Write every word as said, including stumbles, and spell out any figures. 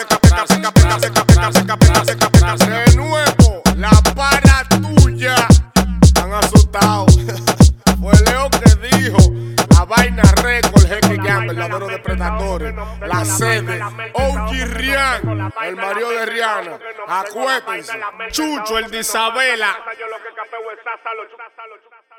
que capea, capea, capea, capea, capea, capea, capea, capea. De nuevo, la para tuya. Están asustados. Fue Leo que dijo. La vaina récord, Jeque Jam, verdadero depredadores. La sede, O G Rian, el marido de Rihanna. Acuéstense. Chucho, el de Isabela.